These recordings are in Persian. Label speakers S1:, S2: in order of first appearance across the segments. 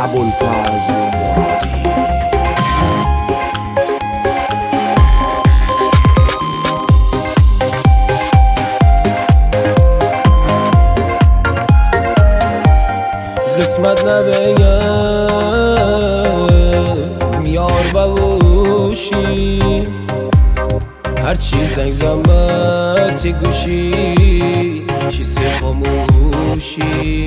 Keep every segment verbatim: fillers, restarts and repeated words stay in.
S1: ابوالفضل مرادی.
S2: قسمت نبگم یار ببوشی، هرچی زنگ زمت گوشی چیز خاموشی.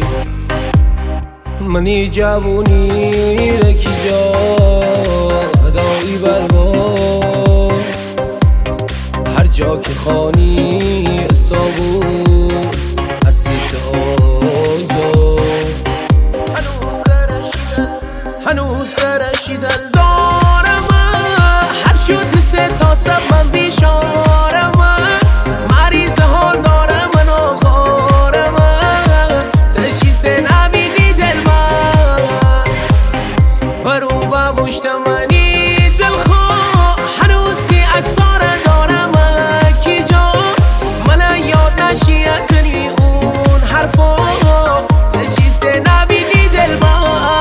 S2: منی جوونی رکی جا هدایی بربار، هر جا که خانی استابون از سیت آزار. هنوز سرشی دل دارم، هر شد سه تا سب من بیشارم، مریض حال دارم من آخارم، تشی سه نبینی دل من برو ببوشتم منی دل خواه. هنوز تی اکسار دارم کی جا من یاد نشیتنی اون حرفا، تشی سه نبینی دل من.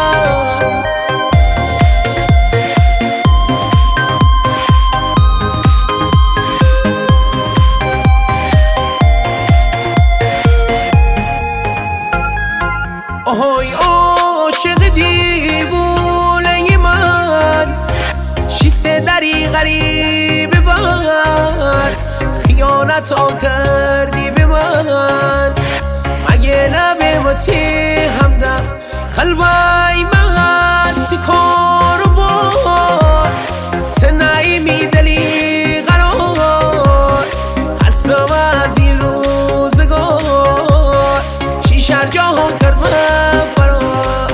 S2: آهای عاشق دیوونه من، شیسه دری غریب من، خیانت ها کردی به من، مگه نبه متی همدم قلبای من هستی کار و بار، تنعیمی دلی قرار، خستم از این روزگار، شیشر جاها کرد من فرار.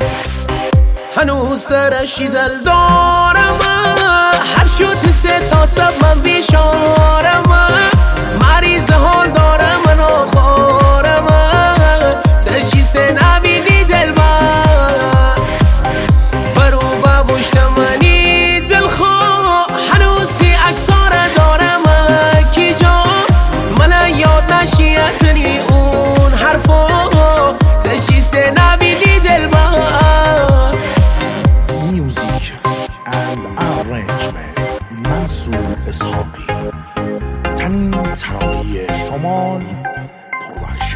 S2: هنوز سرشی دل دارم، هر شد سه تا سب من بیشارم، مریض حال دارم من آخارم، تشی سه نبینی دل من برو ببوشتم منی دل خواه. هنوز تی اکسار دارم کی جا من یاد نشیتنی اون حرفا، تشی سه نبینی دل من.
S1: Music and arrangement منصور اسحاقی. تنین ترانه شمال پروداکشن.